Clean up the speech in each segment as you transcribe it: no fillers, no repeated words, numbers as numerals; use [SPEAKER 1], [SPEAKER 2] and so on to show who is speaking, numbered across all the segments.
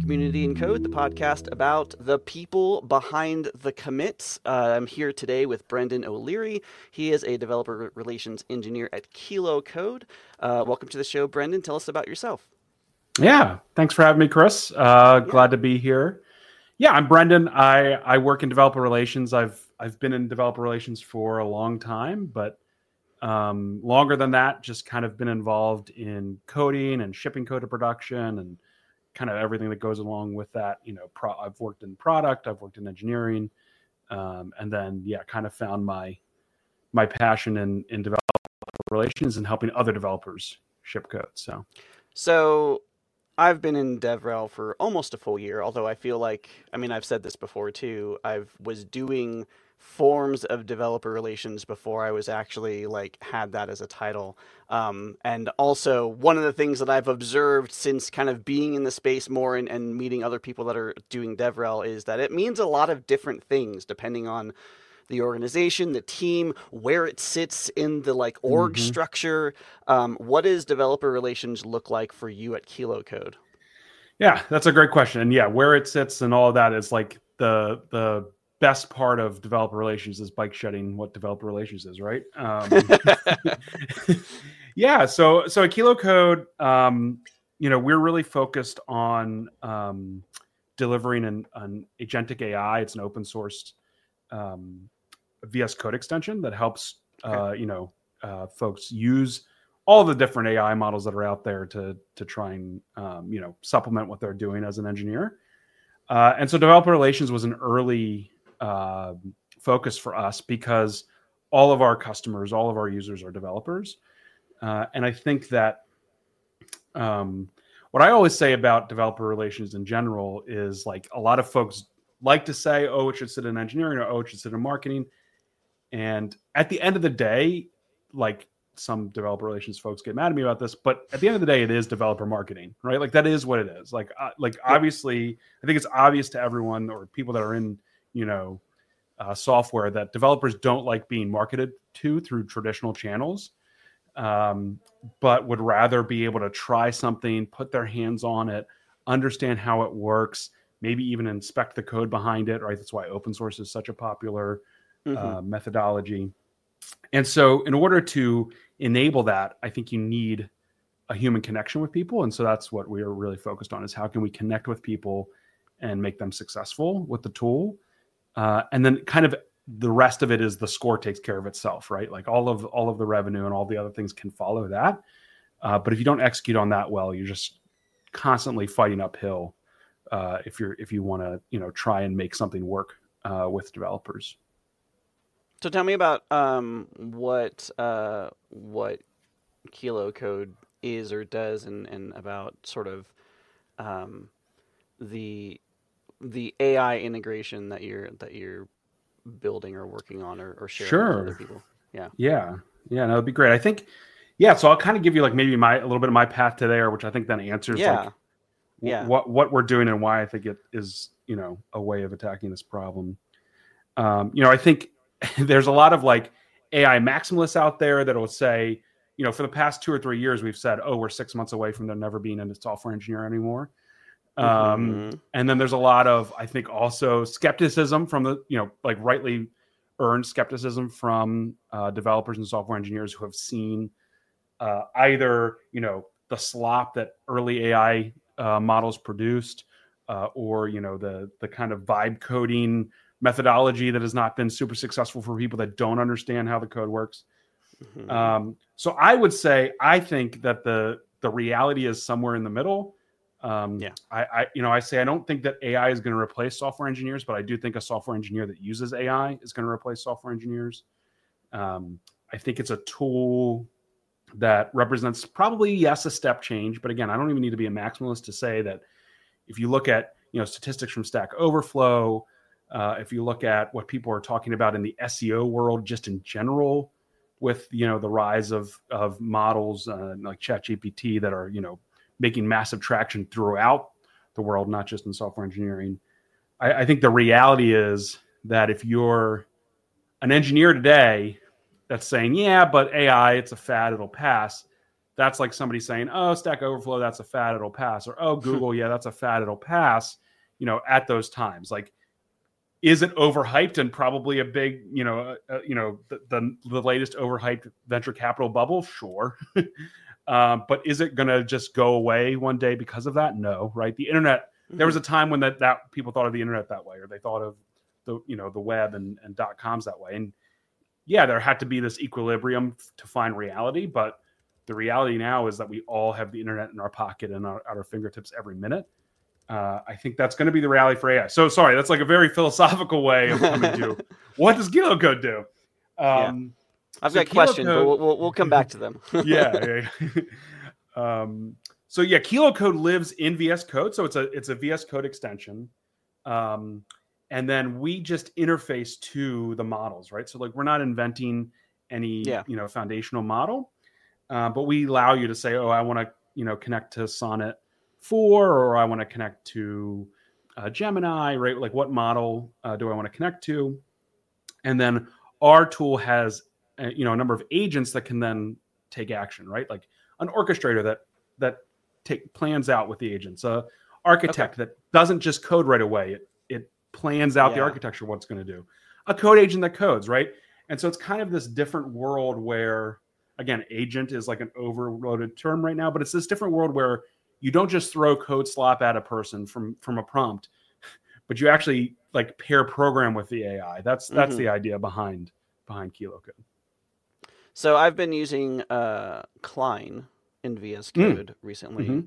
[SPEAKER 1] Community and Code, the podcast about the people behind the commits. I'm here today with Brendan O'Leary. He is a developer relations engineer at Kilo Code. Welcome to the show, Brendan. Tell us about yourself.
[SPEAKER 2] Yeah, thanks for having me, Chris. Glad to be here. Yeah, I'm Brendan. I work in developer relations. I've been in developer relations for a long time, but longer than that, just kind of been involved in coding and shipping code to production and kind of everything that goes along with that. You know, I've worked in product, I've worked in engineering, and then kind of found my passion in developer relations and helping other developers ship code.
[SPEAKER 1] So I've been in DevRel for almost a full year, although I feel like, I've said this before too, I was doing forms of developer relations before I was actually had that as a title. And also one of the things that I've observed since kind of being in the space more and meeting other people that are doing DevRel is that it means a lot of different things depending on the organization, the team, where it sits in the org structure. What does developer relations look like for you at Kilo Code?
[SPEAKER 2] Yeah, that's a great question. And where it sits and all of that is like the best part of developer relations is bike shedding what developer relations is, right? So at Kilo Code, we're really focused on delivering an agentic AI. It's an open source VS Code extension that helps folks use all the different AI models that are out there to try and supplement what they're doing as an engineer. And so developer relations was an early focus for us because all of our customers, all of our users are developers. And I think that what I always say about developer relations in general is a lot of folks like to say, oh, it should sit in engineering, or oh, it should sit in marketing. And at the end of the day, some developer relations folks get mad at me about this, but at the end of the day, it is developer marketing, right? That is what it is. Obviously, I think it's obvious to everyone or people that are in, software that developers don't like being marketed to through traditional channels, but would rather be able to try something, put their hands on it, understand how it works, maybe even inspect the code behind it, right? That's why open source is such a popular methodology. And so in order to enable that, I think you need a human connection with people. And so that's what we are really focused on, is how can we connect with people and make them successful with the tool? And then kind of the rest of it is the score takes care of itself, right? All of the revenue and all the other things can follow that. But if you don't execute on that well, you're just constantly fighting uphill if you want to try and make something work with developers.
[SPEAKER 1] So tell me about what Kilo Code is or does, and about sort of the AI integration that you're building or working on or sharing with other people.
[SPEAKER 2] Yeah, that'd be great. I think, so I'll kind of give you maybe a little bit of my path to there, which I think then answers what we're doing and why I think it is, a way of attacking this problem. I think there's a lot of AI maximalists out there that will say, for the past 2 or 3 years, we've said, oh, we're 6 months away from there never being a software engineer anymore. And then there's a lot of, I think, also skepticism from the, rightly earned skepticism from developers and software engineers who have seen either, the slop that early AI models produced or, the kind of vibe coding methodology that has not been super successful for people that don't understand how the code works. So I would say, I think that the reality is somewhere in the middle. I say I don't think that AI is going to replace software engineers, but I do think a software engineer that uses AI is going to replace software engineers. I think it's a tool that represents probably, a step change. But again, I don't even need to be a maximalist to say that if you look at, statistics from Stack Overflow, if you look at what people are talking about in the SEO world, just in general, with, the rise of models like ChatGPT that are, making massive traction throughout the world, not just in software engineering. I think the reality is that if you're an engineer today that's saying, but AI, it's a fad, it'll pass, that's like somebody saying, oh, Stack Overflow, that's a fad, it'll pass. Or, oh, Google, yeah, that's a fad, it'll pass, at those times. Like, is it overhyped and probably a big, the latest overhyped venture capital bubble? Sure. But is it going to just go away one day because of that? No, right? The internet, there was a time when that people thought of the internet that way, or they thought of the web and .coms that way. And yeah, there had to be this equilibrium to find reality, but the reality now is that we all have the internet in our pocket and at our fingertips every minute. I think that's going to be the reality for AI. So sorry, that's like a very philosophical way of coming to what does KiloCode do?
[SPEAKER 1] I've got questions, but we'll come back to them.
[SPEAKER 2] yeah. So yeah, KiloCode lives in VS Code, so it's a VS Code extension, and then we just interface to the models, right? So like we're not inventing any foundational model, but we allow you to say, oh, I want to connect to Sonnet 4, or I want to connect to Gemini, right? Like what model do I want to connect to? And then our tool has a number of agents that can then take action, right? Like an orchestrator that plans out with the agents, architect that doesn't just code right away. It plans out the architecture, what it's going to do. A code agent that codes, right? And so it's kind of this different world where, again, agent is like an overloaded term right now, but it's this different world where you don't just throw code slop at a person from a prompt, but you actually like pair program with the AI. That's the idea behind KiloCode.
[SPEAKER 1] So I've been using Cline in VS Code recently,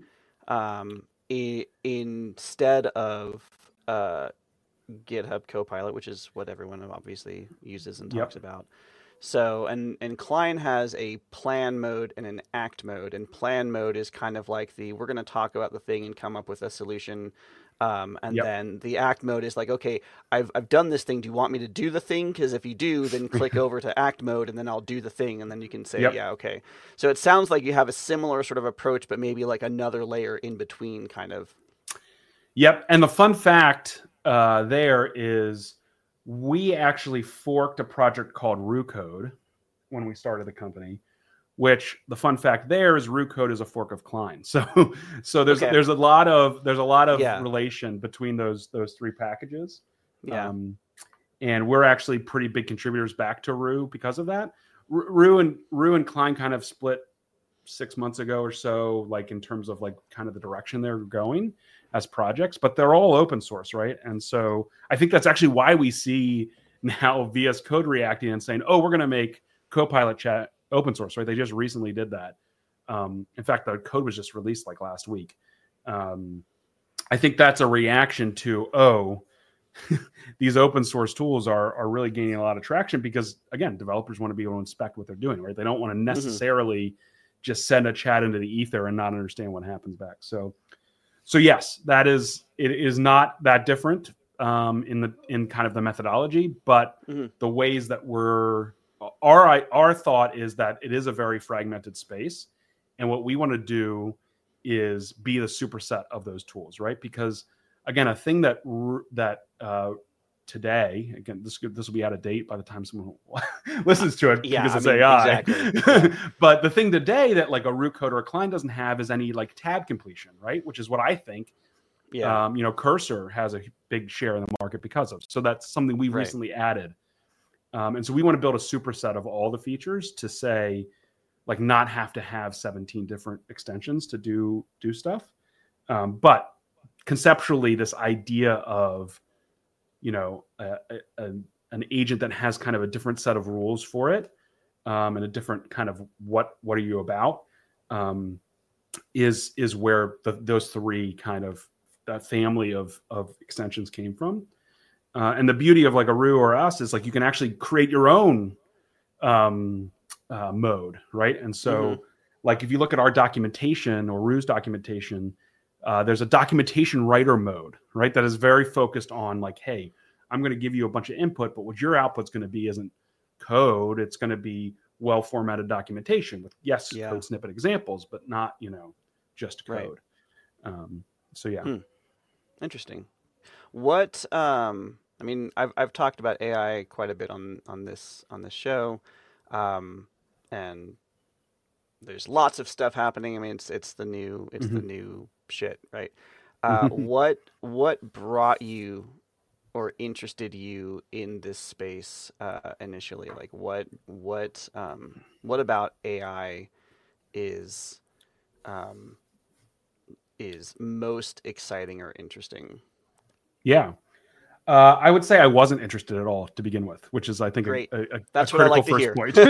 [SPEAKER 1] instead of GitHub Copilot, which is what everyone obviously uses and talks about. So, and Cline has a plan mode and an act mode, and plan mode is kind of like we're going to talk about the thing and come up with a solution. Then the act mode is like, okay, I've done this thing. Do you want me to do the thing? Because if you do, then click over to act mode, and then I'll do the thing, and then you can say, yeah, okay. So it sounds like you have a similar sort of approach, but maybe like another layer in between, kind of.
[SPEAKER 2] Yep. And the fun fact there is we actually forked a project called RuCode when we started the company, which the fun fact there is RuCode is a fork of Cline. So there's a lot of relation between those three packages.
[SPEAKER 1] Yeah.
[SPEAKER 2] And we're actually pretty big contributors back to Ru because of that. Ru and Cline kind of split 6 months ago or so, like in terms of like kind of the direction they're going as projects, but they're all open source, right? And so I think that's actually why we see now VS Code reacting and saying, oh, we're going to make Copilot chat open source, right? They just recently did that. In fact, the code was just released like last week. I think that's a reaction to, these open source tools are really gaining a lot of traction because, again, developers want to be able to inspect what they're doing, right? They don't want to necessarily just send a chat into the ether and not understand what happens back. So yes, it is not that different in kind of the methodology, but the ways that our thought is that it is a very fragmented space, and what we want to do is be the superset of those tools, right? Because again, a thing that today, again, this will be out of date by the time someone listens to it because it's AI. Exactly. But the thing today that like a RuCode or a Cline doesn't have is any like tab completion, right? Which is what I think, Cursor has a big share in the market because of. So that's something we recently added. And so we want to build a superset of all the features to say, like, not have to have 17 different extensions to do stuff. But conceptually, this idea of an agent that has kind of a different set of rules for it, and a different kind of what are you about, is where those three kind of that family of extensions came from. And the beauty of like a Ru or us is like you can actually create your own mode, right? And so like if you look at our documentation or Ru's documentation, there's a documentation writer mode, right? That is very focused on like, hey, I'm going to give you a bunch of input, but what your output's going to be isn't code. It's going to be well-formatted documentation with code snippet examples, but not, just code. Right.
[SPEAKER 1] Interesting. What I mean, I've talked about AI quite a bit on this show, and there's lots of stuff happening. I mean, it's the new
[SPEAKER 2] Hmm.
[SPEAKER 1] shit, right? What brought you or interested you in this space initially? Like what about AI is um, is most exciting or interesting?
[SPEAKER 2] Yeah. I would say I wasn't interested at all to begin with, which is, I think,
[SPEAKER 1] Great.
[SPEAKER 2] a
[SPEAKER 1] That's what I
[SPEAKER 2] critical
[SPEAKER 1] like to
[SPEAKER 2] first
[SPEAKER 1] hear.
[SPEAKER 2] point.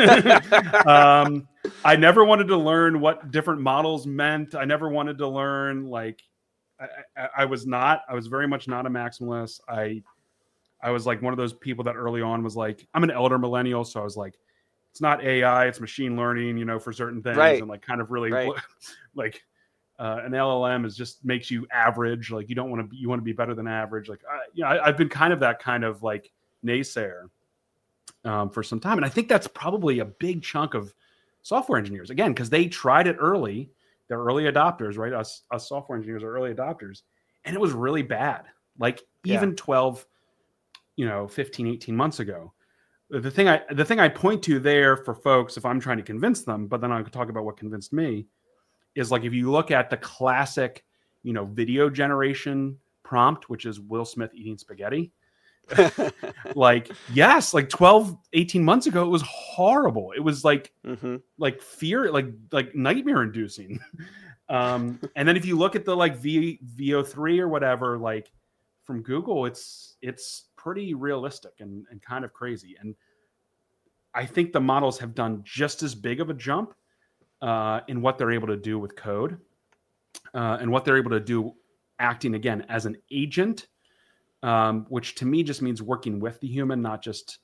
[SPEAKER 2] I never wanted to learn what different models meant. I never wanted to learn, like, I was very much not a maximalist. I was like one of those people that early on was like, I'm an elder millennial. So I was like, it's not AI, it's machine learning, for certain things.
[SPEAKER 1] Right.
[SPEAKER 2] And like kind of really
[SPEAKER 1] Right.
[SPEAKER 2] like, an LLM is just makes you average. Like you don't want to be, you want to be better than average. Like, I've been kind of that kind of like naysayer for some time. And I think that's probably a big chunk of software engineers, again, because they tried it early. They're early adopters, right? Us software engineers are early adopters. And it was really bad. Like
[SPEAKER 1] Yeah.
[SPEAKER 2] even 12, 15, 18 months ago. The thing I point to there for folks, if I'm trying to convince them, but then I could talk about what convinced me, is like if you look at the classic, video generation prompt, which is Will Smith eating spaghetti. Like, yes, like 12, 18 months ago, it was horrible. It was
[SPEAKER 1] hmm
[SPEAKER 2] like fear, like nightmare inducing. And then if you look at the like VO3 or whatever, like from Google, it's pretty realistic and kind of crazy. And I think the models have done just as big of a jump in what they're able to do with code and what they're able to do acting again as an agent, which to me just means working with the human, not just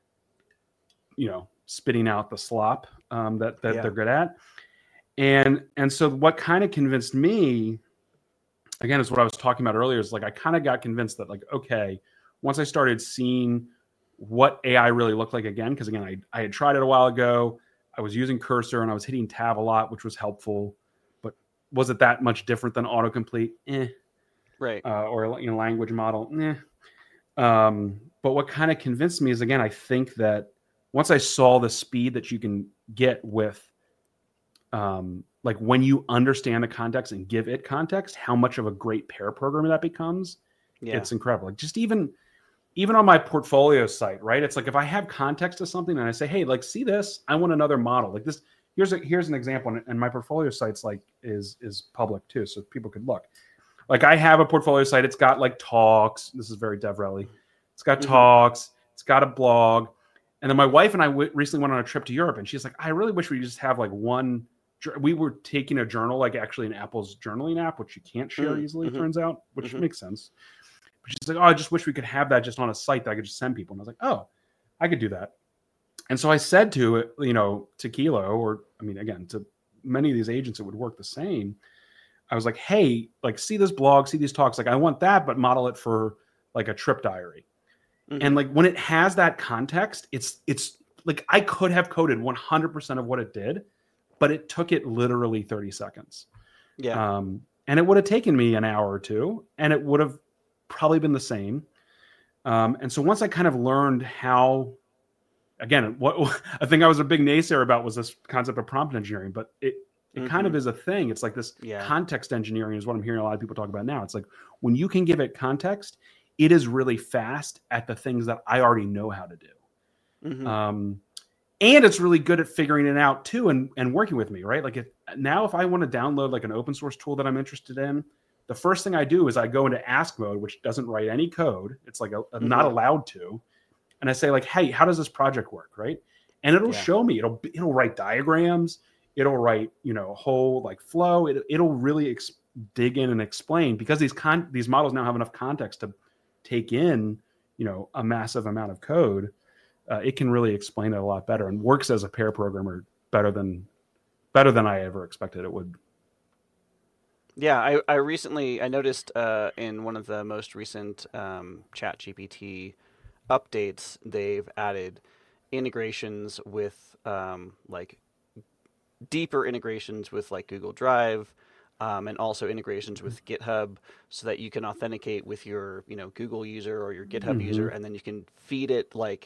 [SPEAKER 2] spitting out the slop that
[SPEAKER 1] Yeah.
[SPEAKER 2] they're good at. And so what kind of convinced me, again, is what I was talking about earlier, is like I kind of got convinced that, like, okay, once I started seeing what AI really looked like again, because again, I had tried it a while ago. I was using Cursor and I was hitting tab a lot, which was helpful, but was it that much different than autocomplete?
[SPEAKER 1] Right.
[SPEAKER 2] Or language model? But what kind of convinced me is, again, I think that once I saw the speed that you can get with like when you understand the context and give it context, how much of a great pair programmer that becomes,
[SPEAKER 1] Yeah.
[SPEAKER 2] it's incredible. Like just even on my portfolio site, right? It's like if I have context to something and I say, hey, like, see this, I want another model. Like this, here's an example, and my portfolio site's like is public too, so people could look. Like I have a portfolio site, it's got like talks. This is very DevRel-y. It's got
[SPEAKER 1] hmm
[SPEAKER 2] talks, it's got a blog. And then my wife and I recently went on a trip to Europe, and she's like, I really wish we just have like one. We were taking a journal, like actually in Apple's journaling app, which you can't share easily, it
[SPEAKER 1] hmm
[SPEAKER 2] turns out, which
[SPEAKER 1] hmm
[SPEAKER 2] makes sense. But she's like, oh, I just wish we could have that just on a site that I could just send people. And I was like, oh, I could do that. And so I said to it, to Kilo, or I mean, again, to many of these agents, it would work the same. I was like, hey, like, see this blog, see these talks. Like, I want that, but model it for like a trip diary.
[SPEAKER 1] hmm
[SPEAKER 2] And like when it has that context, it's like I could have coded 100% of what it did, but it took it literally 30 seconds.
[SPEAKER 1] Yeah.
[SPEAKER 2] And it would have taken me an hour or two, and it would have probably been the same. And so once I kind of learned how, again, what I think I was a big naysayer about was this concept of prompt engineering, but it kind
[SPEAKER 1] hmm
[SPEAKER 2] of is a thing. It's like this
[SPEAKER 1] Yeah.
[SPEAKER 2] context engineering is what I'm hearing a lot of people talk about now. It's like when you can give it context, it is really fast at the things that I already know how to do.
[SPEAKER 1] hmm
[SPEAKER 2] And it's really good at figuring it out too, and working with me, right? Like now if I want to download like an open source tool that I'm interested in, the first thing I do is I go into ask mode, which doesn't write any code. It's like not
[SPEAKER 1] hmm
[SPEAKER 2] allowed to. And I say like, hey, how does this project work, right? And it'll
[SPEAKER 1] Yeah.
[SPEAKER 2] show me. It'll write diagrams. It'll write whole like flow. It'll really dig in and explain, because these models now have enough context to take in a massive amount of code. It can really explain it a lot better and works as a pair programmer better than I ever expected it would.
[SPEAKER 1] Yeah, I noticed in one of the most recent ChatGPT updates, they've added integrations with like deeper integrations with like Google Drive, and also integrations with GitHub, so that you can authenticate with your Google user or your GitHub
[SPEAKER 2] Mm-hmm.
[SPEAKER 1] user, and then you can feed it like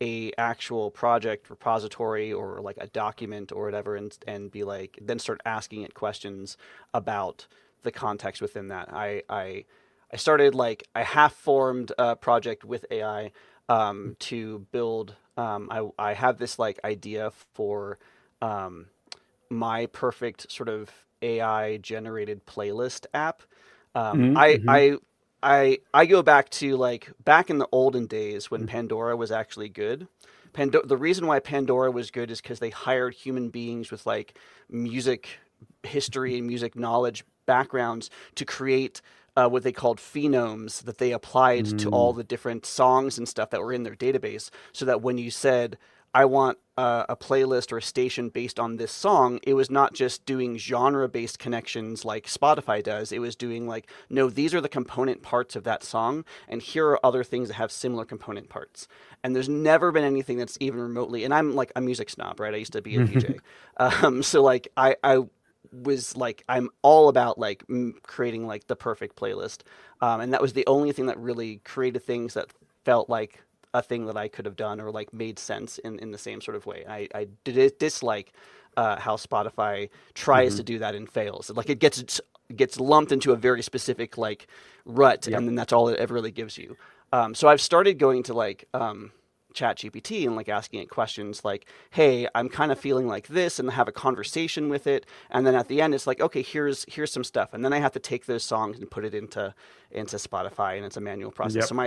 [SPEAKER 1] a actual project repository or like a document or whatever, and be like, then start asking it questions about the context within that. I started like I half formed a project with AI to build. I have this like idea for um, my perfect sort of AI generated playlist app. Um, I
[SPEAKER 2] Mm-hmm.
[SPEAKER 1] I I go back to like back in the olden days when Pandora was actually good. The reason why Pandora was good is because they hired human beings with like music history and music knowledge backgrounds to create what they called phenomes that they applied to all
[SPEAKER 2] Mm-hmm.
[SPEAKER 1] the different songs and stuff that were in their database, so that when you said, I want a playlist or a station based on this song, it was not just doing genre based connections like Spotify does. It was doing like, no, these are the component parts of that song, and here are other things that have similar component parts. And there's never been anything that's even remotely, and I'm like a music snob, right? I used to be a DJ. So like I was like, I'm all about like creating like the perfect playlist. And that was the only thing that really created things that felt like a thing that I could have done or like made sense in the same sort of way. I did dislike how Spotify tries
[SPEAKER 2] Mm-hmm.
[SPEAKER 1] to do that and fails. Like it gets lumped into a very specific like rut, and
[SPEAKER 2] Yep.
[SPEAKER 1] then that's all it ever really gives you. So I've started going to like chat GPT and like asking it questions like, hey, I'm kind of feeling like this, and have a conversation with it. And then at the end it's like, okay, here's some stuff. And then I have to take those songs and put it into Spotify, and it's a manual process. So
[SPEAKER 2] Yep.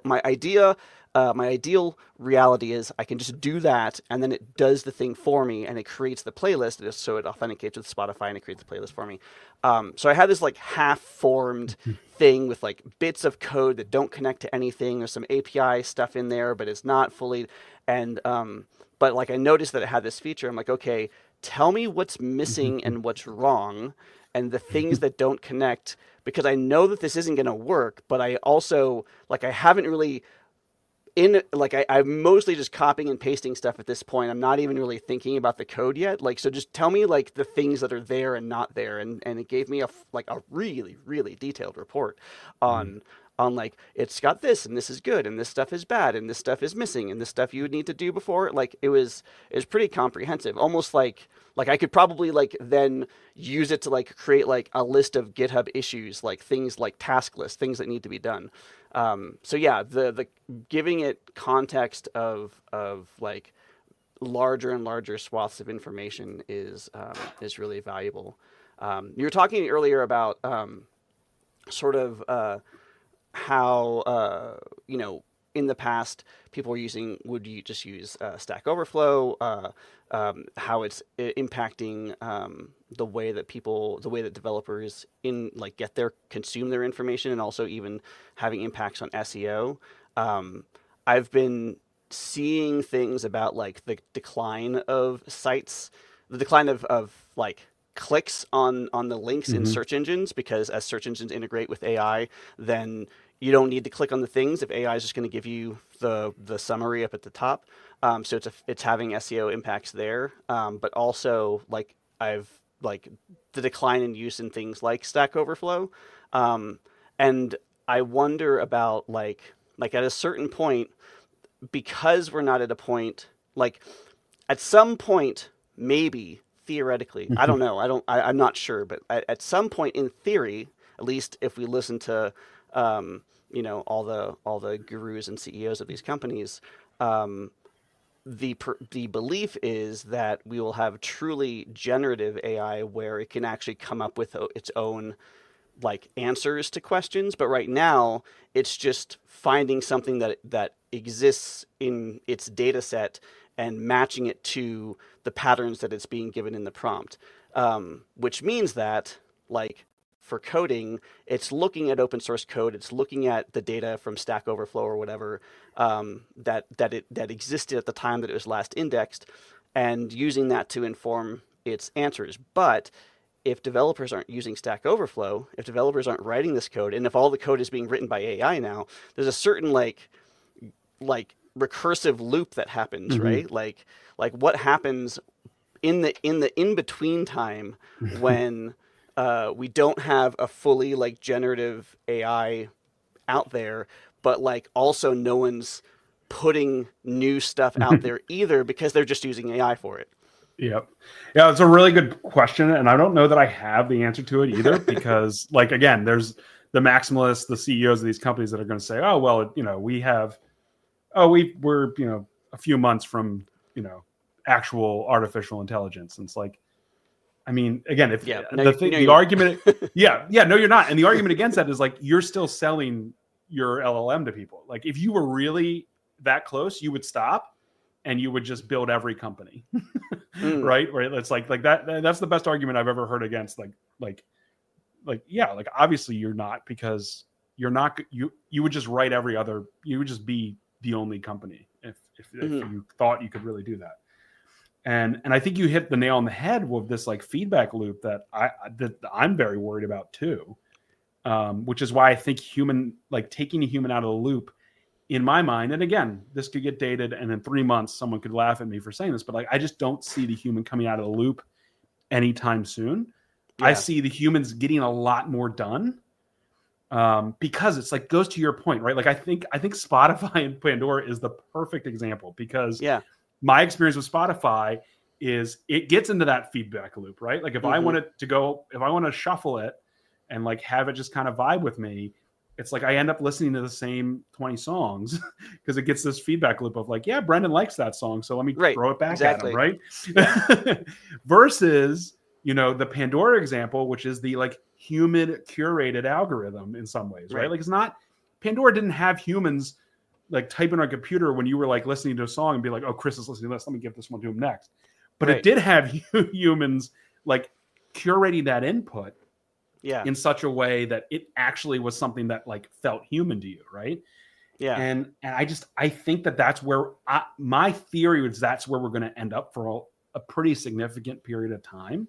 [SPEAKER 1] my ideal reality is I can just do that, and then it does the thing for me, and it creates the playlist. So it authenticates with Spotify, and it creates the playlist for me. So I had this like half-formed thing with like bits of code that don't connect to anything. There's some API stuff in there, but it's not fully. And but like I noticed that it had this feature. I'm like, okay, tell me what's missing and what's wrong, and the things that don't connect, because I know that this isn't going to work. But I also like I haven't really in like I'm mostly just copying and pasting stuff at this point. I'm not even really thinking about the code yet. Like, so just tell me like the things that are there and not there, and it gave me like a really detailed report on like, it's got this and this is good and this stuff is bad and this stuff is missing and this stuff you would need to do before. Like it was pretty comprehensive, almost like I could probably like then use it to like create like a list of GitHub issues, like things like task lists, things that need to be done. So yeah, the giving it context of like larger and larger swaths of information is really valuable. You were talking earlier about sort of how in the past people were would you just use Stack Overflow, how it's impacting the way that developers in like consume their information, and also even having impacts on SEO. I've been seeing things about like the decline of sites, the decline of like clicks on the links in
[SPEAKER 2] Mm-hmm.
[SPEAKER 1] search engines, because as search engines integrate with AI, then you don't need to click on the things if AI is just going to give you the summary up at the top. So it's having SEO impacts there, but also like I've like the decline in use in things like Stack Overflow, and I wonder about like at a certain point, because we're not at a point like at some point, maybe theoretically, I don't know, I'm not sure, but at some point in theory, at least if we listen to all the gurus and CEOs of these companies, the belief is that we will have truly generative AI where it can actually come up with its own like answers to questions. But right now it's just finding something that exists in its data set and matching it to the patterns that it's being given in the prompt, which means that like for coding, it's looking at open source code, it's looking at the data from Stack Overflow or whatever, that existed at the time that it was last indexed, and using that to inform its answers. But if developers aren't using Stack Overflow, if developers aren't writing this code, and if all the code is being written by AI now, there's a certain like recursive loop that happens,
[SPEAKER 2] Mm-hmm.
[SPEAKER 1] right? Like what happens in the in between time when we don't have a fully like generative AI out there, but like also no one's putting new stuff out there either, because they're just using AI for it.
[SPEAKER 2] Yep. Yeah, it's a really good question. And I don't know that I have the answer to it either, because like, again, there's the maximalists, the CEOs of these companies that are going to say, oh, well, we're, a few months from, actual artificial intelligence. And it's like, I mean, again, if the argument, no, you're not. And the argument against that is like, you're still selling your LLM to people. Like if you were really that close, you would stop and you would just build every company. Right. It's like that. That's the best argument I've ever heard against obviously you're not, because you're not, you would just write you would just be the only company if you thought you could really do that. And I think you hit the nail on the head with this like feedback loop that I'm very worried about too, which is why I think taking a human out of the loop, in my mind, and again, this could get dated, and in 3 months someone could laugh at me for saying this, but like I just don't see the human coming out of the loop anytime soon. Yeah. I see the humans getting a lot more done, because it's like goes to your point, right? Like I think Spotify and Pandora is the perfect example, because my experience with Spotify is it gets into that feedback loop, right? Like if I want to shuffle it and like have it just kind of vibe with me, it's like I end up listening to the same 20 songs because it gets this feedback loop of like, yeah, Brendan likes that song, so let me throw it back at him, right? Yeah. Versus, the Pandora example, which is the like human curated algorithm in some ways, right? Like it's not, Pandora didn't have humans like type in on a computer when you were like listening to a song and be like, oh, Chris is listening to this, let me give this one to him next. But it did have humans like curating that input in such a way that it actually was something that like felt human to you, right? Yeah. And I think that's where my theory is that's where we're going to end up for a pretty significant period of time.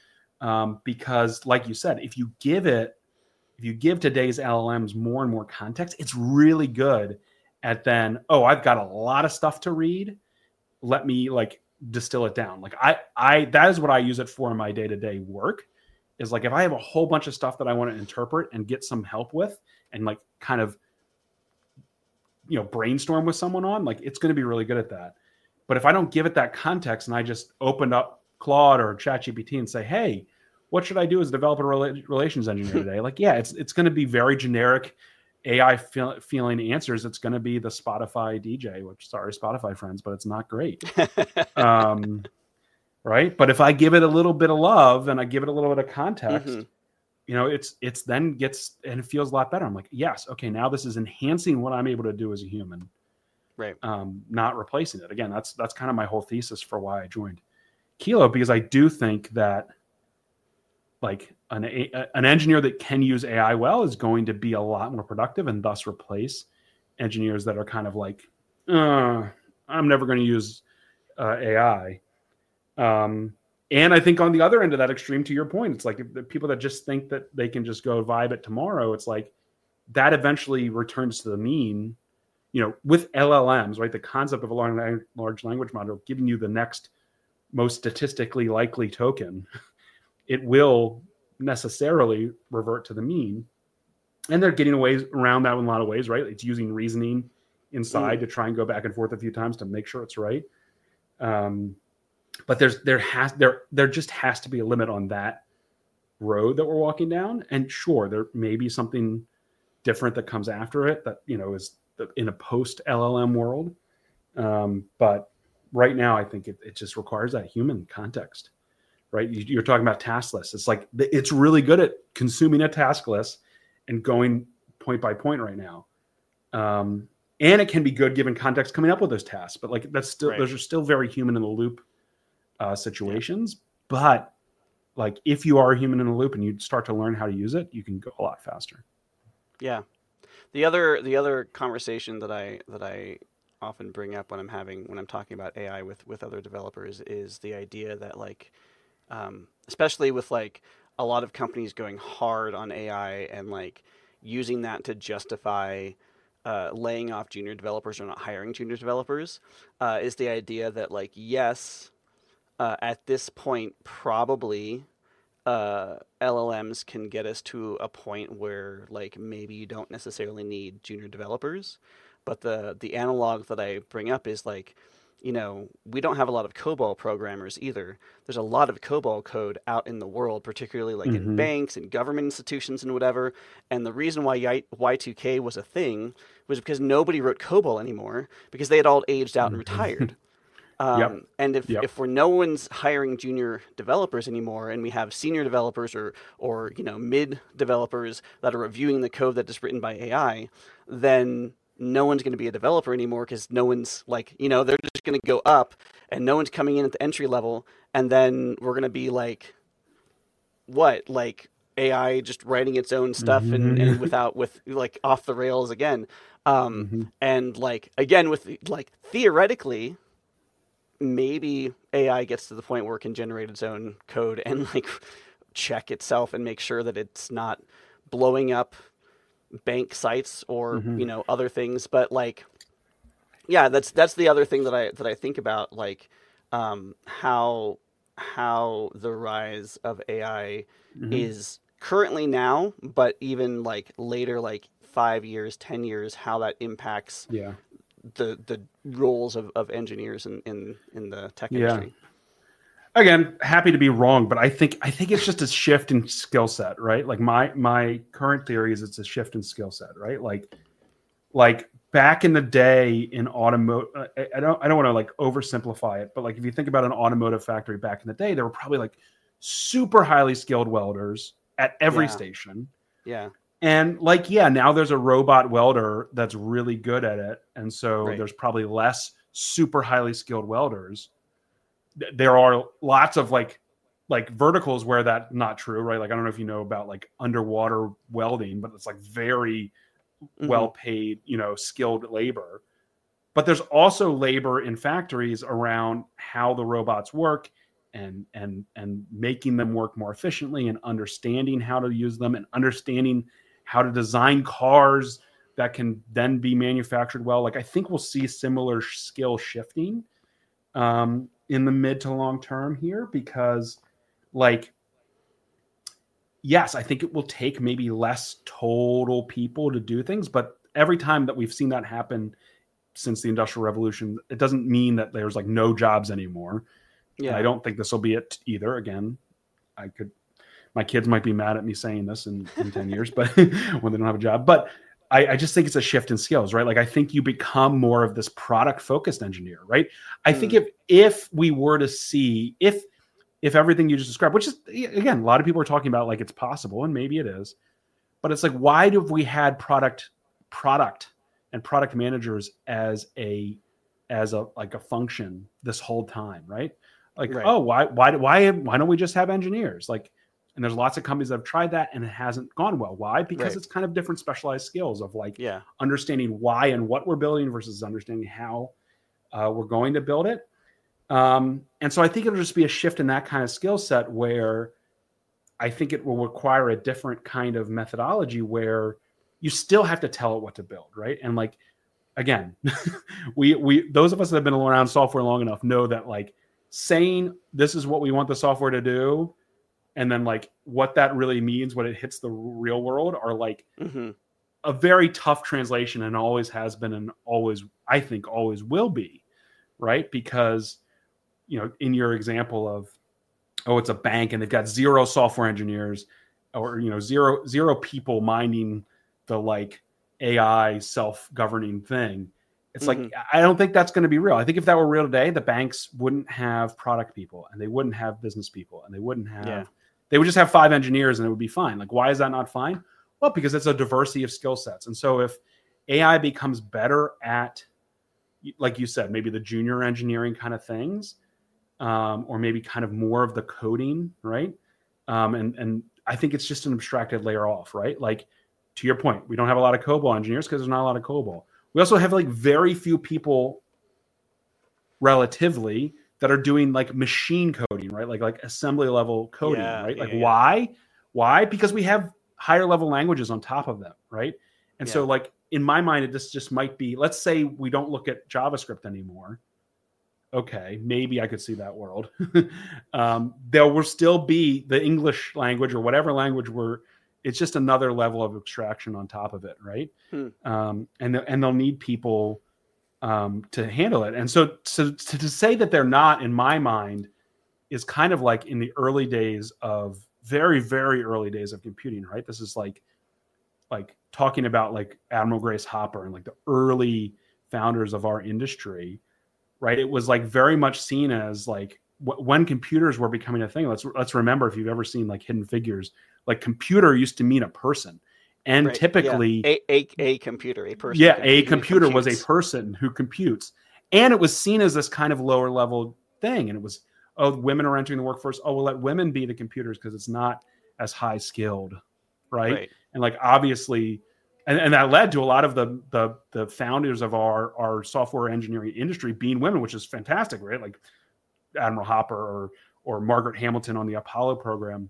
[SPEAKER 2] Because like you said, if you give today's LLMs more and more context, it's really good at then, I've got a lot of stuff to read. Let me like distill it down. Like that is what I use it for in my day-to-day work, is like if I have a whole bunch of stuff that I want to interpret and get some help with and like kind of, brainstorm with someone on, like it's going to be really good at that. But if I don't give it that context and I just opened up Claude or ChatGPT and say, hey, what should I do as a developer relations engineer today? Like, yeah, it's going to be very generic AI feeling answers. It's going to be the Spotify DJ, which, sorry, Spotify friends, but it's not great. Right. But if I give it a little bit of love and I give it a little bit of context, it's then gets, and it feels a lot better. I'm like, yes, okay, now this is enhancing what I'm able to do as a human. Right. Not replacing it. Again, that's kind of my whole thesis for why I joined Kilo, because I do think that like an engineer that can use AI well is going to be a lot more productive and thus replace engineers that are kind of like, I'm never going to use AI. And I think on the other end of that extreme, to your point, it's like the people that just think that they can just go vibe it tomorrow, it's like that eventually returns to the mean, with LLMs, right? The concept of a large language model giving you the next most statistically likely token, it will necessarily revert to the mean. And they're getting around that in a lot of ways, right? It's using reasoning inside to try and go back and forth a few times to make sure it's right. But there just has to be a limit on that road that we're walking down. And sure, there may be something different that comes after it that, is in a post LLM world. But right now, I think it just requires that human context, right? You're talking about task lists. It's like, it's really good at consuming a task list and going point by point right now. And it can be good given context coming up with those tasks, but like that's still, those are still very human in the loop situations. But like if you are a human in the loop and you start to learn how to use it, you can go a lot faster.
[SPEAKER 1] Yeah. The other conversation that I often bring up when I'm talking about AI with other developers is the idea that like, especially with like a lot of companies going hard on AI and like using that to justify laying off junior developers or not hiring junior developers, is the idea that like, yes, at this point, probably LLMs can get us to a point where like maybe you don't necessarily need junior developers, But the analog that I bring up is like, we don't have a lot of COBOL programmers either. There's a lot of COBOL code out in the world, particularly like in banks and government institutions and whatever. And the reason why Y2K was a thing was because nobody wrote COBOL anymore because they had all aged out and retired. And if no one's hiring junior developers anymore, and we have senior developers or mid developers that are reviewing the code that is written by AI, then no one's going to be a developer anymore because no one's like, they're just going to go up and no one's coming in at the entry level. And then we're going to be like, what? Like AI just writing its own stuff and with like off the rails again. And like, again, with like theoretically, maybe AI gets to the point where it can generate its own code and like check itself and make sure that it's not blowing up bank sites or other things. But like, yeah, that's the other thing that I think about, like how the rise of AI is currently now, but even like later, like 5 years, 10 years, how that impacts the roles of engineers in the tech industry.
[SPEAKER 2] Again, happy to be wrong, but I think it's just a shift in skill set, right? Like my current theory is it's a shift in skill set, right? Like back in the day in automotive, I don't want to like oversimplify it, but like if you think about an automotive factory back in the day, there were probably like super highly skilled welders at every station.
[SPEAKER 1] Yeah.
[SPEAKER 2] And like, now there's a robot welder that's really good at it. And so there's probably less super highly skilled welders. There are lots of like verticals where that's not true, right? Like, I don't know if you know about like underwater welding, but it's like very well paid, skilled labor. But there's also labor in factories around how the robots work and making them work more efficiently and understanding how to use them and understanding how to design cars that can then be manufactured well. Like, I think we'll see similar skill shifting in the mid to long term here, because like, yes, I think it will take maybe less total people to do things, but every time that we've seen that happen since the Industrial Revolution, it doesn't mean that there's like no jobs anymore. Yeah. And I don't think this will be it either. Again, my kids might be mad at me saying this in 10 years, but when they don't have a job, but I just think it's a shift in skills, right? Like, I think you become more of this product focused engineer, right? I think if we were to see, if everything you just described, which is, again, a lot of people are talking about like it's possible, and maybe it is, but it's like, why have we had product and product managers as a function this whole time, right? Like, oh, why don't we just have engineers? Like, and there's lots of companies that have tried that and it hasn't gone well. Why? Because it's kind of different specialized skills of like understanding why and what we're building versus understanding how we're going to build it. And so I think it'll just be a shift in that kind of skill set where I think it will require a different kind of methodology where you still have to tell it what to build, right? And like, again, we those of us that have been around software long enough know that like saying this is what we want the software to do, and then like what that really means when it hits the real world are like a very tough translation, and always has been, and always, I think, always will be, right? Because, in your example of, oh, it's a bank and they've got 0 software engineers, or, zero people minding the like AI self-governing thing. It's like, I don't think that's going to be real. I think if that were real today, the banks wouldn't have product people, and they wouldn't have business people, and they wouldn't have, they would just have 5 engineers and it would be fine. Like, why is that not fine? Well, because it's a diversity of skill sets. And so if AI becomes better at, like you said, maybe the junior engineering kind of things, or maybe kind of more of the coding, right? And I think it's just an abstracted layer off, right? Like, to your point, we don't have a lot of COBOL engineers because there's not a lot of COBOL. We also have like very few people relatively that are doing like machine coding, right? Like assembly level coding, right? Like why? Because we have higher level languages on top of them, right? And so like, in my mind, this just might be, let's say we don't look at JavaScript anymore. Okay, maybe I could see that world. There will still be the English language or whatever language it's just another level of abstraction on top of it, right? And they'll need people to handle it. And so to say that they're not, in my mind, is kind of like in the early days of very, very early days of computing, right? This is like talking about like Admiral Grace Hopper and like the early founders of our industry, right? It was like very much seen as like when computers were becoming a thing. Let's remember, if you've ever seen like Hidden Figures, like computer used to mean a person. And typically
[SPEAKER 1] a computer, a person.
[SPEAKER 2] Yeah, a computer was a person who computes. And it was seen as this kind of lower level thing. And it was, women are entering the workforce. We'll let women be the computers because it's not as high skilled, right? And like obviously, and that led to a lot of the founders of our software engineering industry being women, which is fantastic, right? Like Admiral Hopper or Margaret Hamilton on the Apollo program.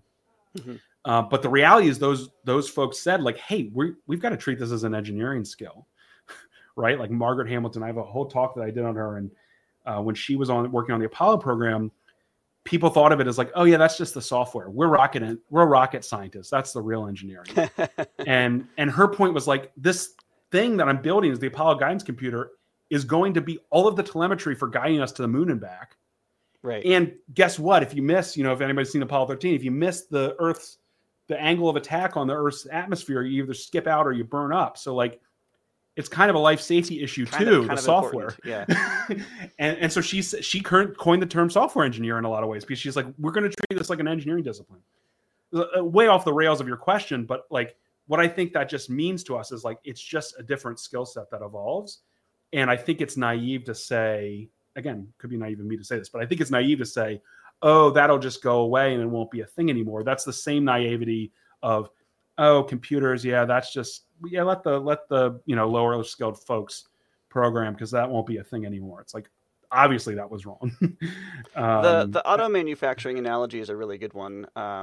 [SPEAKER 2] But the reality is those folks said like, hey, we've got to treat this as an engineering skill, right? Like Margaret Hamilton, I have a whole talk that I did on her. And when she was working on the Apollo program, people thought of it as like, oh yeah, that's just the software. We're rocket scientists. That's the real engineering. and her point was like, this thing that I'm building is the Apollo guidance computer is going to be all of the telemetry for guiding us to the moon and back.
[SPEAKER 1] Right.
[SPEAKER 2] And guess what? If you miss, if anybody's seen Apollo 13, if you miss the angle of attack on the Earth's atmosphere, you either skip out or you burn up. So like, it's kind of a life safety issue too, the software.
[SPEAKER 1] Yeah.
[SPEAKER 2] and so she coined the term software engineer in a lot of ways, because she's like, we're going to treat this like an engineering discipline. Way off the rails of your question, but like what I think that just means to us is like, it's just a different skill set that evolves. And I think it's naive to say, again, could be naive of me to say this, but I think it's naive to say, oh, that'll just go away and it won't be a thing anymore. That's the same naivety of, oh, computers, that's just, let the lower skilled folks program because that won't be a thing anymore. It's like, obviously that was wrong.
[SPEAKER 1] The auto manufacturing analogy is a really good one.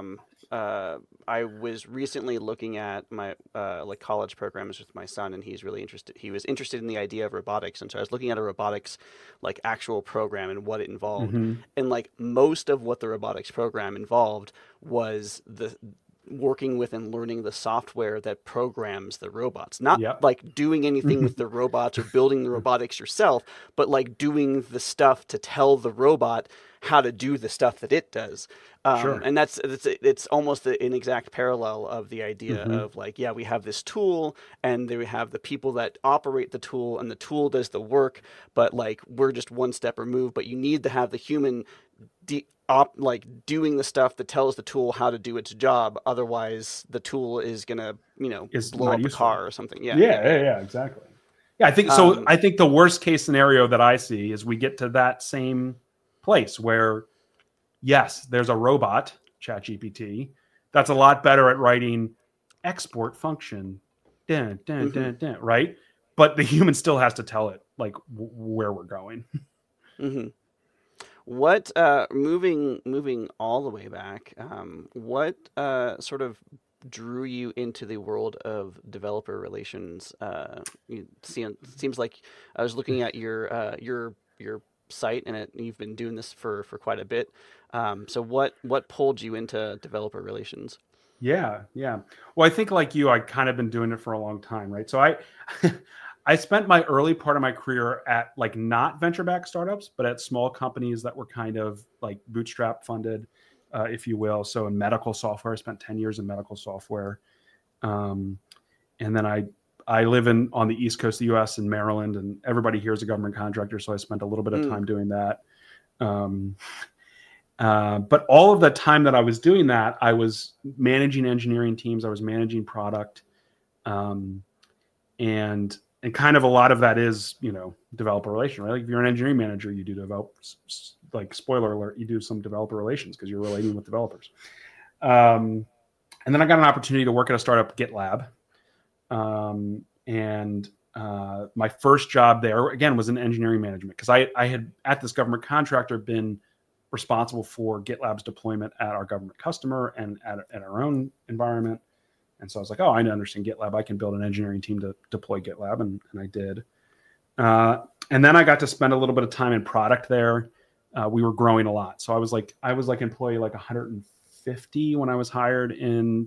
[SPEAKER 1] I was recently looking at my like college programs with my son, and he was interested in the idea of robotics, and so I was looking at a robotics like actual program and what it involved. And like most of what the robotics program involved was the working with and learning the software that programs the robots, not like doing anything with the robots or building the robotics yourself, but like doing the stuff to tell the robot how to do the stuff that it does. And it's almost an exact parallel of the idea of like, we have this tool and then we have the people that operate the tool and the tool does the work, but like we're just one step removed, but you need to have the human like doing the stuff that tells the tool how to do its job. Otherwise the tool is going to, blow up a car or something.
[SPEAKER 2] Yeah, exactly. Yeah. I think so. I think the worst case scenario that I see is we get to that same place where, yes, there's a robot, ChatGPT, that's a lot better at writing export function, right? But the human still has to tell it like where we're going.
[SPEAKER 1] What moving all the way back, what sort of drew you into the world of developer relations? It seems like I was looking at your site, and you've been doing this for quite a bit. So what pulled you into developer relations?
[SPEAKER 2] Yeah. Well, I think like you, I kind of been doing it for a long time, right? So I spent my early part of my career at like not venture-backed startups, but at small companies that were kind of like bootstrap funded, if you will. So in medical software, I spent 10 years in medical software. And then I live on the East Coast of the US in Maryland, and everybody here is a government contractor. So I spent a little bit of time doing that. But all of the time that I was doing that, I was managing engineering teams. I was managing product. And kind of a lot of that is, developer relation, right? Like if you're an engineering manager, you do develop, like spoiler alert, you do some developer relations because you're relating with developers. And then I got an opportunity to work at a startup, GitLab. And my first job there, again, was in engineering management because I had, at this government contractor, been responsible for GitLab's deployment at our government customer and at our own environment. And so I was like, I understand GitLab. I can build an engineering team to deploy GitLab. And I did. And then I got to spend a little bit of time in product there. We were growing a lot. So I was like employee like 50 when I was hired in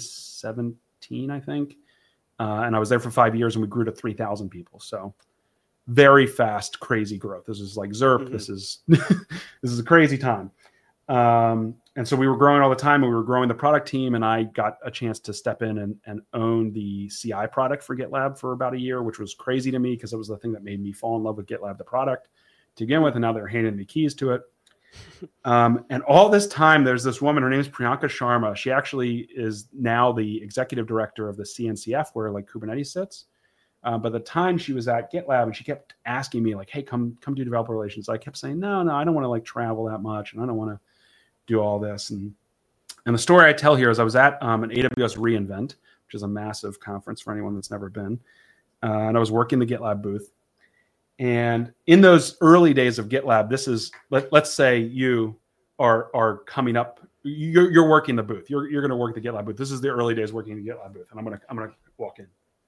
[SPEAKER 2] 2017, I think. And I was there for 5 years, and we grew to 3,000 people. So very fast, crazy growth. This is like ZIRP. Mm-hmm. This is a crazy time. And so we were growing all the time, and we were growing the product team, and I got a chance to step in and own the CI product for GitLab for about a year, which was crazy to me because it was the thing that made me fall in love with GitLab, the product, to begin with. And now they're handing me keys to it. And all this time, there's this woman, her name is Priyanka Sharma. She actually is now the executive director of the CNCF, where like Kubernetes sits. By the time she was at GitLab, and she kept asking me like, hey, come do developer relations. I kept saying, no, I don't want to like travel that much, and I don't want to do all this. And the story I tell here is I was at an AWS reInvent, which is a massive conference for anyone that's never been. And I was working the GitLab booth. And in those early days of GitLab, this is, let's say you are coming up, you're working the booth. You're going to work the GitLab booth. This is the early days working the GitLab booth. And I'm going to walk in.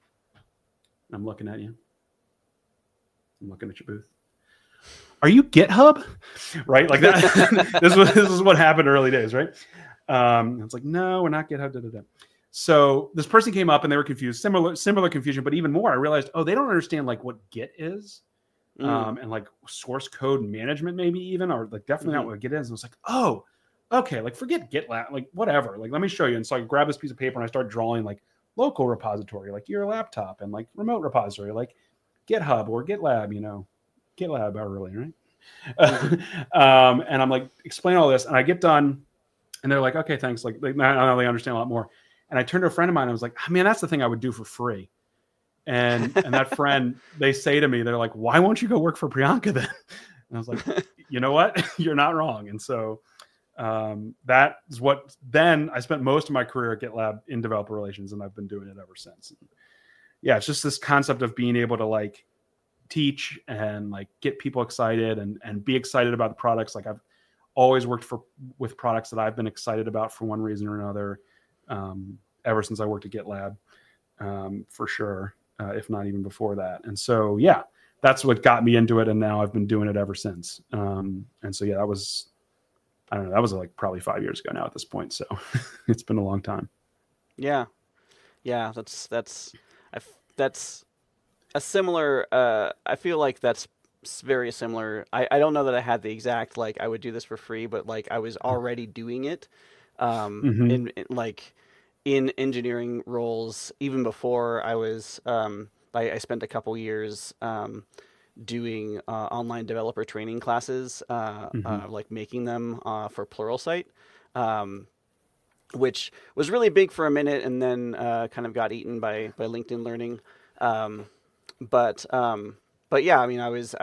[SPEAKER 2] I'm looking at you. I'm looking at your booth. Are you GitHub? Right? Like that. This is what happened early days, right? It's like, no, we're not GitHub. Da, da, da. So this person came up and they were confused. Similar confusion, but even more, I realized, they don't understand like what Git is. And like source code management, maybe even, or like definitely not what Git is. And I was like, oh, okay, like forget GitLab, like whatever. Like, let me show you. And so I grabbed this piece of paper and I started drawing like local repository, like your laptop, and like remote repository, like GitHub or GitLab, GitLab early, right? And I'm like, explain all this. And I get done and they're like, okay, thanks. Like now they understand a lot more. And I turned to a friend of mine and I was like, man, that's the thing I would do for free. And that friend, they say to me, they're like, why won't you go work for Priyanka then? And I was like, you know what? You're not wrong. And so that is what, then I spent most of my career at GitLab in developer relations, and I've been doing it ever since. And yeah, it's just this concept of being able to like teach and like get people excited and be excited about the products. Like I've always worked with products that I've been excited about for one reason or another, ever since I worked at GitLab, for sure. If not even before that. And so, yeah, that's what got me into it. And now I've been doing it ever since. And so, yeah, that was like probably 5 years ago now at this point. So it's been a long time.
[SPEAKER 1] Yeah. Yeah. That's a similar, I feel like that's very similar. I don't know that I had the exact, like, I would do this for free, but like I was already doing it, in engineering roles, even before I was, I spent a couple years doing online developer training classes, like making them for Pluralsight, which was really big for a minute and then kind of got eaten by LinkedIn Learning. But yeah, I mean, I was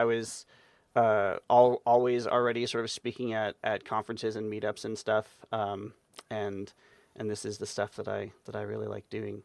[SPEAKER 1] always already sort of speaking at conferences and meetups and stuff, and this is the stuff that I really like doing.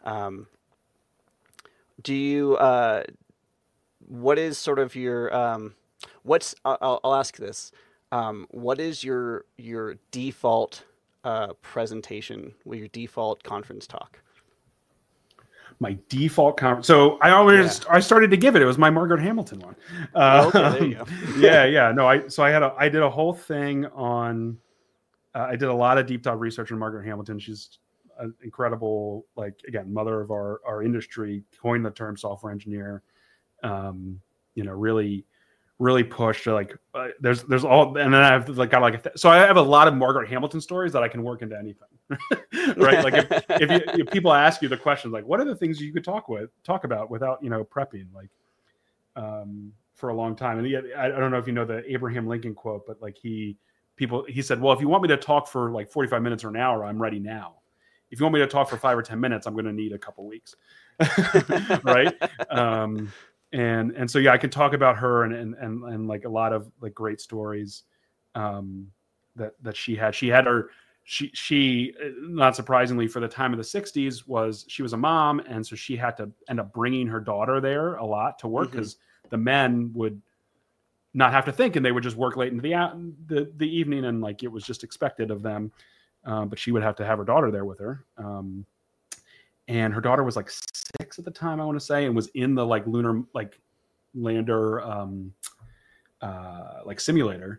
[SPEAKER 1] Do you? What is sort of your? I'll ask this. What is your default presentation? Your default conference talk?
[SPEAKER 2] My default conference. So I started to give it. It was my Margaret Hamilton one.
[SPEAKER 1] Okay, there you go.
[SPEAKER 2] yeah. No, I did a whole thing on. I did a lot of deep dive research on Margaret Hamilton. She's an incredible, like, again, mother of our industry, coined the term software engineer. Really, really pushed to like, there's all, and then I've like got like, so I have a lot of Margaret Hamilton stories that I can work into anything, right? Like if people ask you the questions, like, what are the things you could talk about without, prepping, like, for a long time. And yet, I don't know if you know the Abraham Lincoln quote, but like he said, well, if you want me to talk for like 45 minutes or an hour, I'm ready now. If you want me to talk for 5 or 10 minutes, I'm going to need a couple weeks. Right. And so, yeah, I can talk about her and like a lot of like great stories, that she had. She not surprisingly for the time of the 60s she was a mom. And so she had to end up bringing her daughter there a lot to work because the men would not have to think, and they would just work late into the evening, and like it was just expected of them. But she would have to have her daughter there with her. And her daughter was like 6 at the time, I want to say, and was in the like lunar like lander like simulator.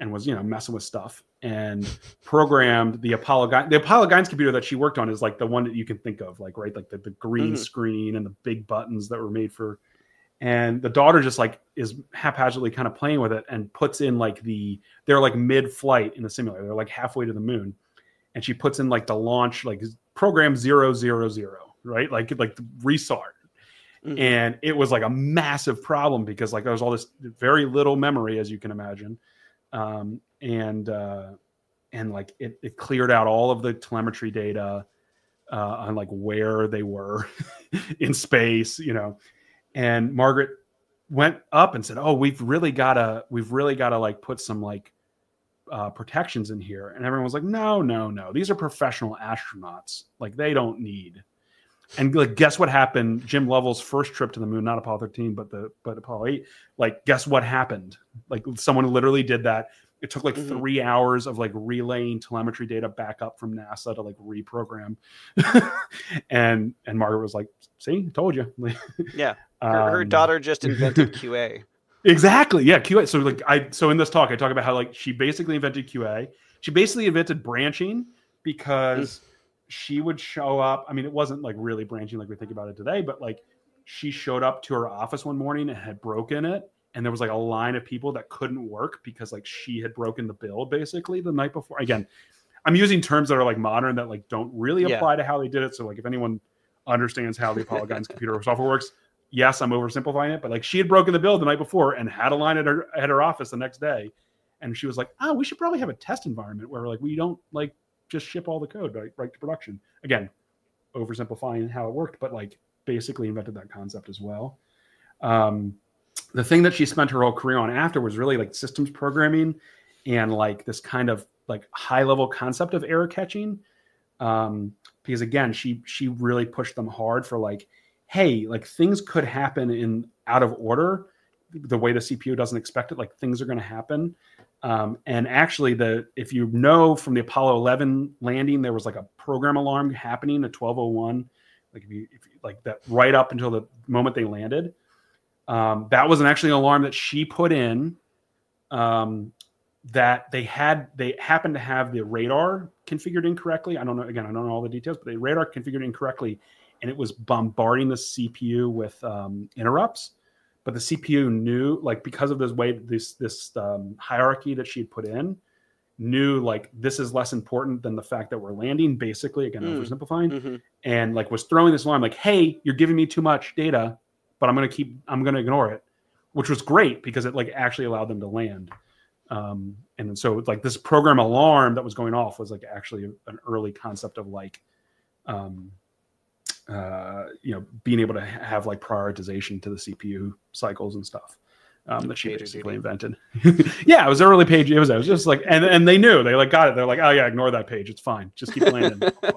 [SPEAKER 2] and was, messing with stuff and programmed the Apollo Guidance computer that she worked on is like the one that you can think of, like, right, like the green screen and the big buttons that were made for. And the daughter just like is haphazardly kind of playing with it and puts in like they're like mid-flight in the simulator. They're like halfway to the moon. And she puts in like the launch, like program 000, right? Like the restart. And it was like a massive problem because like there was all this very little memory, as you can imagine. And like it cleared out all of the telemetry data on like where they were in space, And Margaret went up and said, "Oh, we've really got to like put some like protections in here." And everyone was like, "No. These are professional astronauts. Like they don't need." And like, guess what happened? Jim Lovell's first trip to the moon, not Apollo 13, but Apollo 8. Like, guess what happened? Like, someone literally did that. It took like 3 hours of like relaying telemetry data back up from NASA to like reprogram. and Margaret was like, "See, I told you."
[SPEAKER 1] Yeah. Her daughter just invented QA.
[SPEAKER 2] Exactly. Yeah. QA. So in this talk, I talk about how like she basically invented QA. She basically invented branching because she would show up. I mean, it wasn't like really branching like we think about it today, but like she showed up to her office one morning and had broken it. And there was like a line of people that couldn't work because like she had broken the build basically the night before. Again, I'm using terms that are like modern that like don't really apply to how they did it. So like if anyone understands how the Apollo Guidance computer software works, yes, I'm oversimplifying it, but like she had broken the build the night before and had a line at her office the next day. And she was like, "Oh, we should probably have a test environment where like we don't like just ship all the code right to production." Again, oversimplifying how it worked, but like basically invented that concept as well. The thing that she spent her whole career on after was really like systems programming and like this kind of like high level concept of error catching. Because again, she really pushed them hard for like, hey, like things could happen in out of order the way the CPU doesn't expect it. Like things are going to happen. And actually if you know from the Apollo 11 landing, there was like a program alarm happening at 12:01, like if you like that right up until the moment they landed. That was actually an alarm that she put in, that they happened to have the radar configured incorrectly. I don't know all the details, but the radar configured incorrectly, and it was bombarding the CPU with interrupts. But the CPU knew, like, because of this hierarchy that she had put in, knew like this is less important than the fact that we're landing. Basically, again, oversimplifying, and like was throwing this alarm like, "Hey, you're giving me too much data, but I'm going to ignore it," which was great because it like actually allowed them to land. And so like this program alarm that was going off was like actually an early concept of like, being able to have like prioritization to the CPU cycles and stuff, that she basically invented. Yeah, it was early page. It was just like, and they knew, they like got it. They're like, "Oh yeah, ignore that page. It's fine. Just keep landing."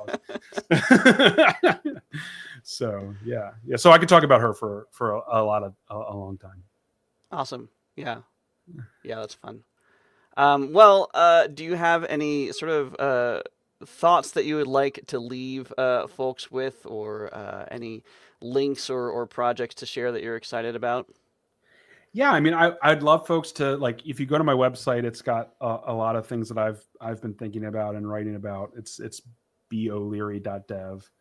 [SPEAKER 2] So yeah. So I could talk about her for a long time.
[SPEAKER 1] Awesome. Yeah, that's fun. Do you have any sort of thoughts that you would like to leave folks with, or any links or projects to share that you're excited about?
[SPEAKER 2] Yeah, I mean, I'd love folks to like, if you go to my website, it's got a lot of things that I've been thinking about and writing about. It's boleary.dev.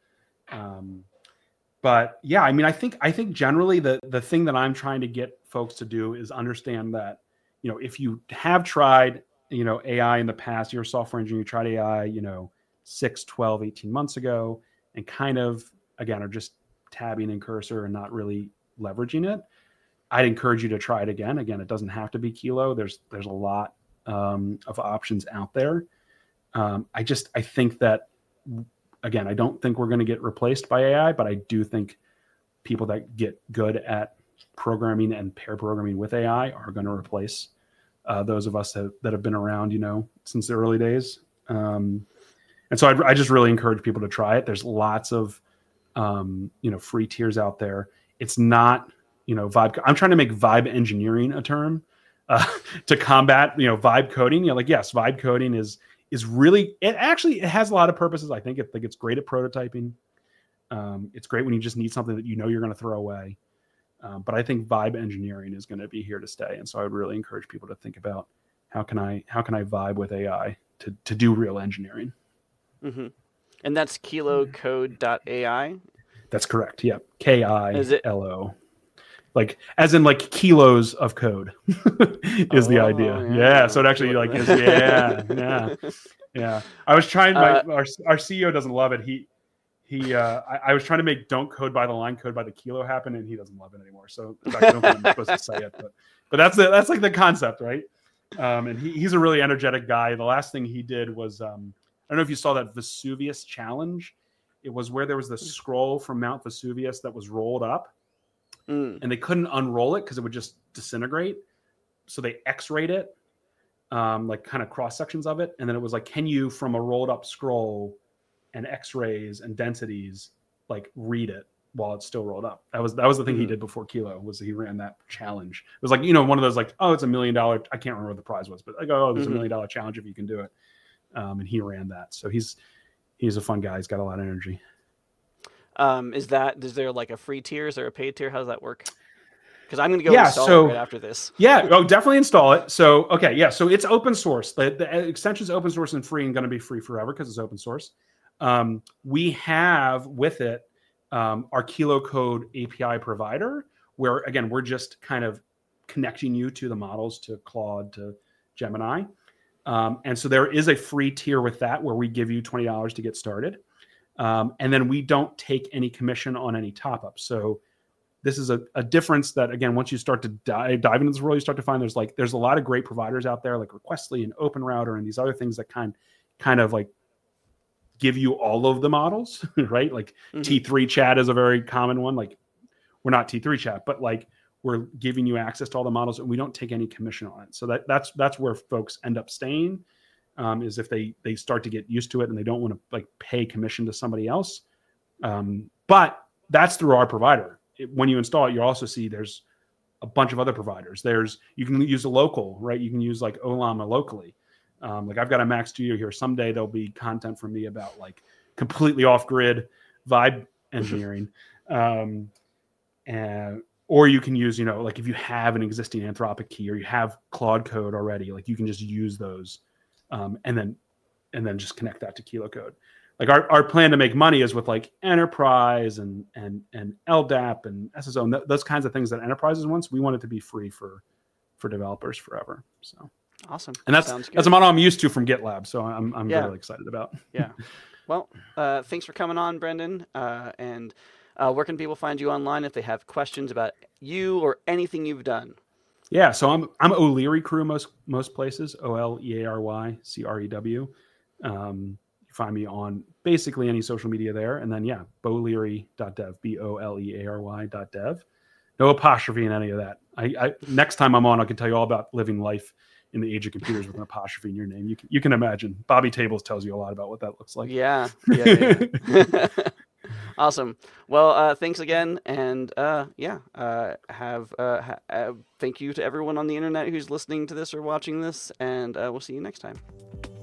[SPEAKER 2] But yeah, I mean, I think generally the thing that I'm trying to get folks to do is understand that, if you have tried, AI in the past, you're a software engineer, you tried AI, 6, 12, 18 months ago, and kind of, again, are just tabbing in Cursor and not really leveraging it. I'd encourage you to try it again. Again, it doesn't have to be Kilo. There's a lot of options out there. I think that, again, I don't think we're going to get replaced by AI, but I do think people that get good at programming and pair programming with AI are going to replace those of us that have been around, since the early days. And so I just really encourage people to try it. There's lots of, free tiers out there. It's not, vibe. I'm trying to make vibe engineering a term to combat, vibe coding. Yes, vibe coding is really, it has a lot of purposes. I think it's great at prototyping. It's great when you just need something that you're going to throw away. But I think vibe engineering is going to be here to stay. And so I would really encourage people to think about how can I vibe with AI to do real engineering?
[SPEAKER 1] Mm-hmm. And that's kilocode.ai.
[SPEAKER 2] That's correct. Yep. KILO.
[SPEAKER 1] Is it
[SPEAKER 2] like as in like kilos of code is the idea. Yeah. So it actually like is yeah. I was trying our CEO doesn't love it. I was trying to make don't code by the line, code by the kilo happen, and he doesn't love it anymore. So in fact, I don't think I'm supposed to say it, but that's like the concept, right? And he's a really energetic guy. The last thing he did was I don't know if you saw that Vesuvius challenge. It was where there was this scroll from Mount Vesuvius that was rolled up. And they couldn't unroll it because it would just disintegrate. So they X-rayed it, like kind of cross sections of it. And then it was like, can you, from a rolled up scroll and X-rays and densities, like read it while it's still rolled up? That was the thing he did before Kilo, was he ran that challenge. It was like, one of those like, oh, it's $1 million. I can't remember what the prize was, but like, oh, there's $1 million challenge if you can do it. And he ran that. So he's a fun guy. He's got a lot of energy.
[SPEAKER 1] Is there like a free tier? Is there a paid tier? How does that work? Because I'm going to go install it right after this.
[SPEAKER 2] Yeah, definitely install it. So, okay, yeah, so it's open source. The extension is open source and free and going to be free forever because it's open source. We have with it our Kilo Code API provider, where, again, we're just kind of connecting you to the models, to Claude, to Gemini. And so there is a free tier with that where we give you $20 to get started. And then we don't take any commission on any top-ups. So this is a difference that, again, once you start to dive into this world, you start to find there's a lot of great providers out there like Requestly and OpenRouter and these other things that kind of like give you all of the models, right? Like T3 Chat is a very common one. Like, we're not T3 Chat, but like we're giving you access to all the models and we don't take any commission on it. So that's where folks end up staying. Is if they start to get used to it and they don't want to like pay commission to somebody else. But that's through our provider. When you install it, you'll also see there's a bunch of other providers. You can use a local, right? You can use like Ollama locally. Like I've got a Mac Studio here. Someday there'll be content from me about like completely off-grid vibe engineering. Or you can use, like if you have an existing Anthropic key or you have Claude Code already, like you can just use those. And then just connect that to Kilo Code. Like our plan to make money is with like enterprise and LDAP and SSO and those kinds of things that enterprises want. We want it to be free for developers forever. So
[SPEAKER 1] awesome.
[SPEAKER 2] And that's a model I'm used to from GitLab. So I'm really excited about.
[SPEAKER 1] Yeah. Well, thanks for coming on, Brendan. And where can people find you online if they have questions about you or anything you've done?
[SPEAKER 2] Yeah, so I'm O'Leary Crew most places, OLEARYCREW. You find me on basically any social media there, and then boleary.dev, BOLEARY.dev. No apostrophe in any of that. I next time I'm on, I can tell you all about living life in the age of computers with an apostrophe in your name. You can imagine. Bobby Tables tells you a lot about what that looks like.
[SPEAKER 1] Yeah. Awesome. Well, thanks again, and thank you to everyone on the internet who's listening to this or watching this, and we'll see you next time.